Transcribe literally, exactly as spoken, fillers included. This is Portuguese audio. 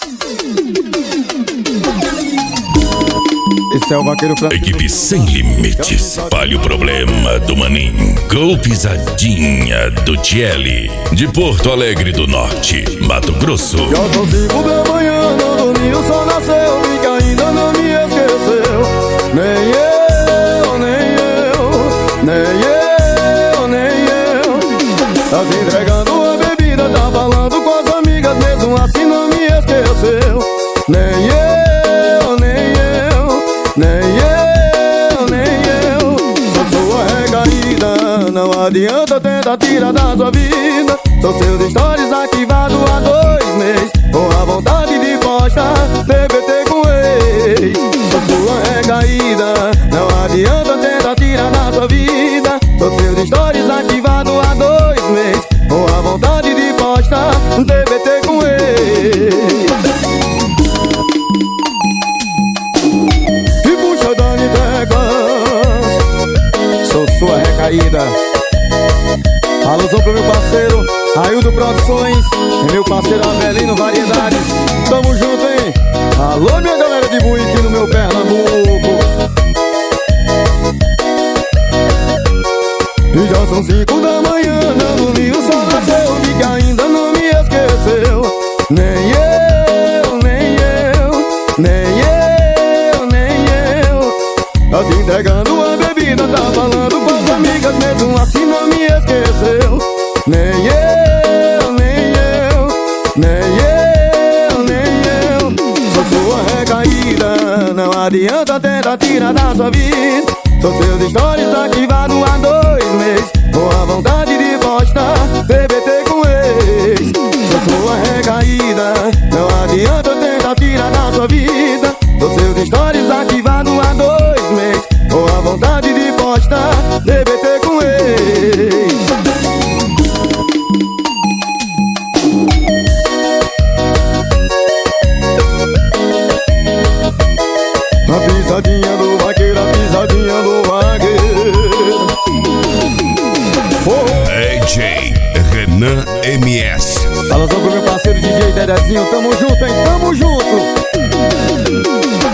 Esse é o vaqueiro Francisco. Equipe Sem Limites. Espalhe o problema do Maninho. Com pisadinha do Tiele. De Porto Alegre do Norte, Mato Grosso. Já são cinco da manhã, não dormi, o sol nasceu e que ainda não me esqueceu. Nem eu, nem eu, nem eu, nem eu. Tá se entregando a bebida, tá falando com as amigas, mesmo assim não me esqueceu. Nem eu, nem eu, nem eu, nem eu. Sou sua recaída, não adianta tentar tirar da sua vida. Sou seus stories arquivados há dois meses, com a vontade de postar T B T com ex. Sou sua recaída, não adianta tentar tirar da sua vida. Sou seus stories arquivados há dois meses, com a vontade de postar T B T com ex. E puxa Dani Teclas, sou sua recaída. Alusão pro meu parceiro Aildo Produções e meu parceiro Avelino Variedades. Tamo junto, hein? Alô, minha galera de Buíque no meu Pernambuco. E já são cinco da manhã, não dormi, o sol nasceu e que ainda não me esqueceu. Nem eu, nem eu, nem eu, nem eu. Tá se entregando a bebida, tá falando com as amigas, mesmo assim não me esqueceu. Nem eu, nem eu, nem eu, nem eu. Sou sua recaída, não adianta tentar tirar da sua vida. Sou seus stories arquivados há dois meses, com a vontade de postar T B T com ex. Sou sua recaída, não adianta tentar tirar da sua vida. Sou seus stories arquivados há dois meses, com a vontade de postar T B T com ex. A pisadinha do vaqueiro, a pisadinha do vaqueiro. Oh. D J Renan M S. Fala só pro meu parceiro D J Dedezinho, tamo junto, hein? Tamo junto.